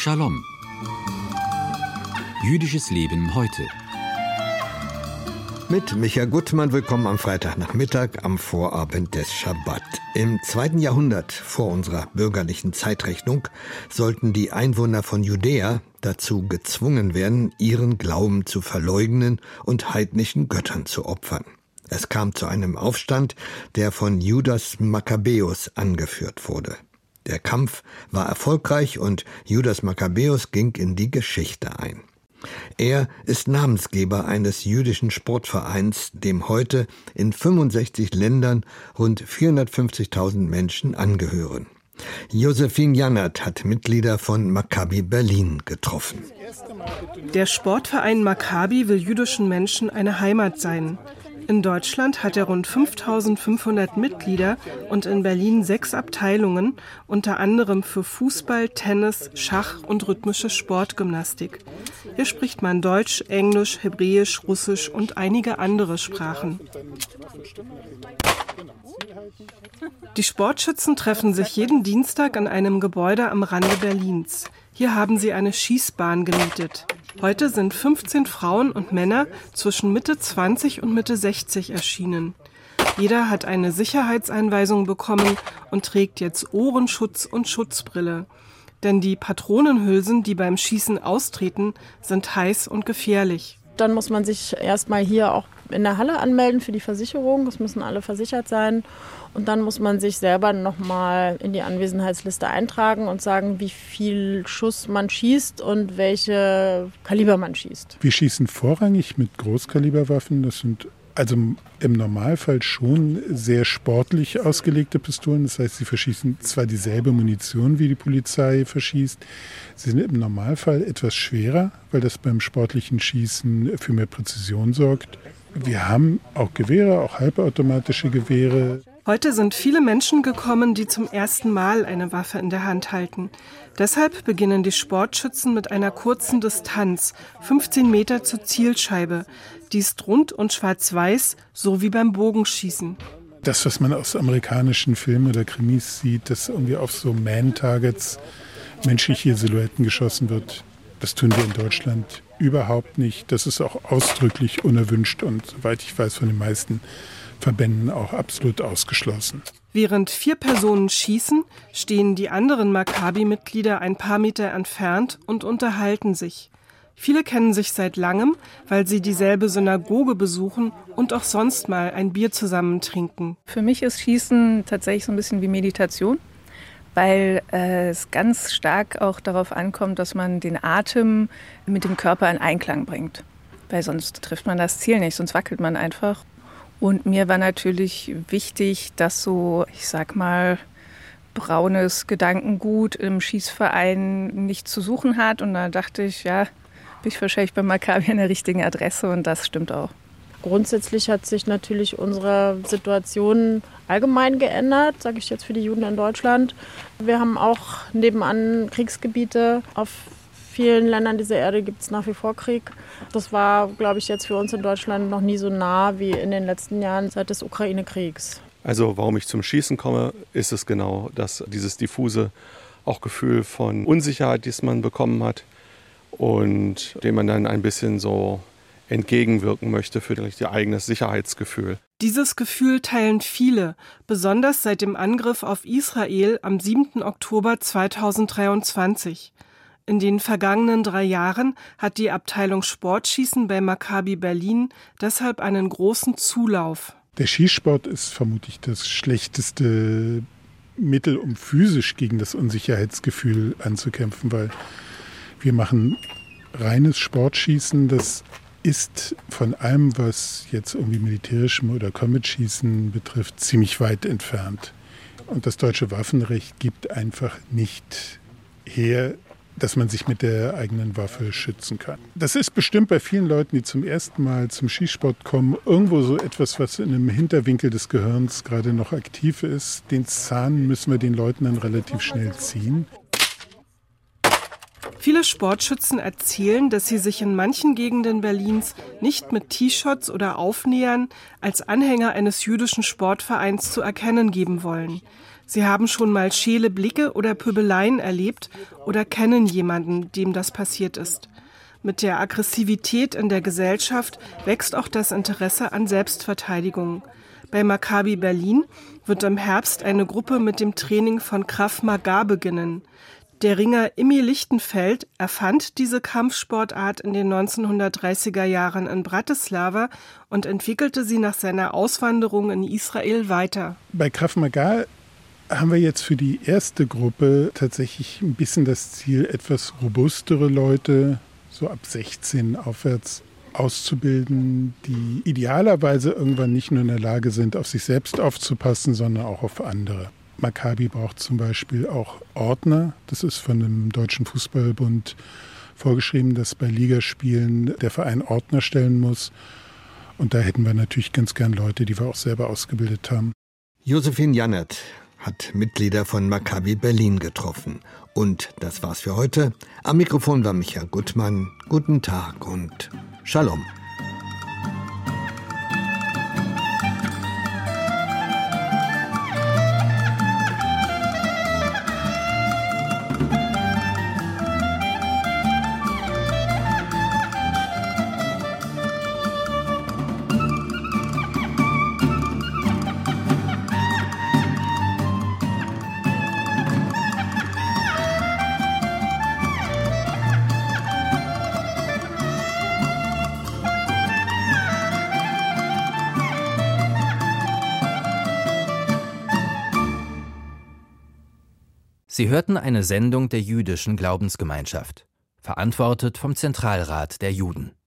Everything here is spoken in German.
Shalom. Jüdisches Leben heute. Mit Michael Gutmann, willkommen am Freitagnachmittag, am Vorabend des Schabbat. Im 2. Jahrhundert vor unserer bürgerlichen Zeitrechnung sollten die Einwohner von Judäa dazu gezwungen werden, ihren Glauben zu verleugnen und heidnischen Göttern zu opfern. Es kam zu einem Aufstand, der von Judas Makkabäus angeführt wurde. Der Kampf war erfolgreich und Judas Makkabäus ging in die Geschichte ein. Er ist Namensgeber eines jüdischen Sportvereins, dem heute in 65 Ländern rund 450.000 Menschen angehören. Josephine Jannert hat Mitglieder von Maccabi Berlin getroffen. Der Sportverein Maccabi will jüdischen Menschen eine Heimat sein. In Deutschland hat er rund 5.500 Mitglieder und in Berlin 6 Abteilungen, unter anderem für Fußball, Tennis, Schach und rhythmische Sportgymnastik. Hier spricht man Deutsch, Englisch, Hebräisch, Russisch und einige andere Sprachen. Die Sportschützen treffen sich jeden Dienstag an einem Gebäude am Rande Berlins. Hier haben sie eine Schießbahn gemietet. Heute sind 15 Frauen und Männer zwischen Mitte 20 und Mitte 60 erschienen. Jeder hat eine Sicherheitseinweisung bekommen und trägt jetzt Ohrenschutz und Schutzbrille. Denn die Patronenhülsen, die beim Schießen austreten, sind heiß und gefährlich. Dann muss man sich erstmal hier auch in der Halle anmelden für die Versicherung. Es müssen alle versichert sein. Und dann muss man sich selber nochmal in die Anwesenheitsliste eintragen und sagen, wie viel Schuss man schießt und welche Kaliber man schießt. Wir schießen vorrangig mit Großkaliberwaffen. Das sind also im Normalfall schon sehr sportlich ausgelegte Pistolen. Das heißt, sie verschießen zwar dieselbe Munition, wie die Polizei verschießt. Sie sind im Normalfall etwas schwerer, weil das beim sportlichen Schießen für mehr Präzision sorgt. Wir haben auch Gewehre, auch halbautomatische Gewehre. Heute sind viele Menschen gekommen, die zum ersten Mal eine Waffe in der Hand halten. Deshalb beginnen die Sportschützen mit einer kurzen Distanz, 15 Meter zur Zielscheibe. Die ist rund und schwarz-weiß, so wie beim Bogenschießen. Das, was man aus amerikanischen Filmen oder Krimis sieht, dass irgendwie auf so Man-Targets menschliche Silhouetten geschossen wird, das tun wir in Deutschland überhaupt nicht. Das ist auch ausdrücklich unerwünscht und, soweit ich weiß, von den meisten Verbänden auch absolut ausgeschlossen. Während 4 Personen schießen, stehen die anderen Maccabi-Mitglieder ein paar Meter entfernt und unterhalten sich. Viele kennen sich seit langem, weil sie dieselbe Synagoge besuchen und auch sonst mal ein Bier zusammen trinken. Für mich ist Schießen tatsächlich so ein bisschen wie Meditation, weil es ganz stark auch darauf ankommt, dass man den Atem mit dem Körper in Einklang bringt. Weil sonst trifft man das Ziel nicht, sonst wackelt man einfach. Und mir war natürlich wichtig, dass so, ich sag mal, braunes Gedankengut im Schießverein nichts zu suchen hat. Und da dachte ich, ja, bin ich wahrscheinlich bei Maccabi an der richtigen Adresse und das stimmt auch. Grundsätzlich hat sich natürlich unsere Situation allgemein geändert, sage ich jetzt für die Juden in Deutschland. Wir haben auch nebenan Kriegsgebiete. Auf vielen Ländern dieser Erde gibt es nach wie vor Krieg. Das war, glaube ich, jetzt für uns in Deutschland noch nie so nah wie in den letzten Jahren seit des Ukraine-Kriegs. Also warum ich zum Schießen komme, ist es genau dieses diffuse auch Gefühl von Unsicherheit, das man bekommen hat und dem man dann ein bisschen so entgegenwirken möchte für ihr eigenes Sicherheitsgefühl. Dieses Gefühl teilen viele, besonders seit dem Angriff auf Israel am 7. Oktober 2023. In den vergangenen 3 Jahren hat die Abteilung Sportschießen bei Maccabi Berlin deshalb einen großen Zulauf. Der Schießsport ist vermutlich das schlechteste Mittel, um physisch gegen das Unsicherheitsgefühl anzukämpfen, weil wir machen reines Sportschießen, das ist von allem, was jetzt irgendwie militärischem oder Combat-Schießen betrifft, ziemlich weit entfernt. Und das deutsche Waffenrecht gibt einfach nicht her, dass man sich mit der eigenen Waffe schützen kann. Das ist bestimmt bei vielen Leuten, die zum ersten Mal zum Schießsport kommen, irgendwo so etwas, was in einem Hinterwinkel des Gehirns gerade noch aktiv ist. Den Zahn müssen wir den Leuten dann relativ schnell ziehen. Viele Sportschützen erzählen, dass sie sich in manchen Gegenden Berlins nicht mit T-Shirts oder Aufnähern als Anhänger eines jüdischen Sportvereins zu erkennen geben wollen. Sie haben schon mal scheele Blicke oder Pöbeleien erlebt oder kennen jemanden, dem das passiert ist. Mit der Aggressivität in der Gesellschaft wächst auch das Interesse an Selbstverteidigung. Bei Maccabi Berlin wird im Herbst eine Gruppe mit dem Training von Krav Maga beginnen. Der Ringer Immi Lichtenfeld erfand diese Kampfsportart in den 1930er Jahren in Bratislava und entwickelte sie nach seiner Auswanderung in Israel weiter. Bei Krav Maga haben wir jetzt für die erste Gruppe tatsächlich ein bisschen das Ziel, etwas robustere Leute, so ab 16 aufwärts, auszubilden, die idealerweise irgendwann nicht nur in der Lage sind, auf sich selbst aufzupassen, sondern auch auf andere. Maccabi braucht zum Beispiel auch Ordner. Das ist von dem Deutschen Fußballbund vorgeschrieben, dass bei Ligaspielen der Verein Ordner stellen muss. Und da hätten wir natürlich ganz gern Leute, die wir auch selber ausgebildet haben. Josephine Jannert hat Mitglieder von Maccabi Berlin getroffen. Und das war's für heute. Am Mikrofon war Michael Gutmann. Guten Tag und Shalom. Sie hörten eine Sendung der Jüdischen Glaubensgemeinschaft, verantwortet vom Zentralrat der Juden.